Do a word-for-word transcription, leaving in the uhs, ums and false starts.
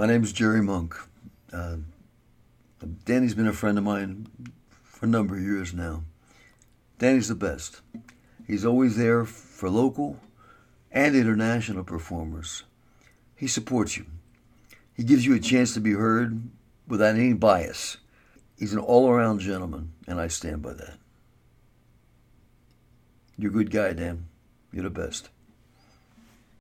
My name's Jerry Monk. Uh, Danny's been a friend of mine for a number of years now. Danny's the best. He's always there for local and international performers. He supports you. He gives you a chance to be heard without any bias. He's an all-around gentleman, and I stand by that. You're a good guy, Dan. You're the best.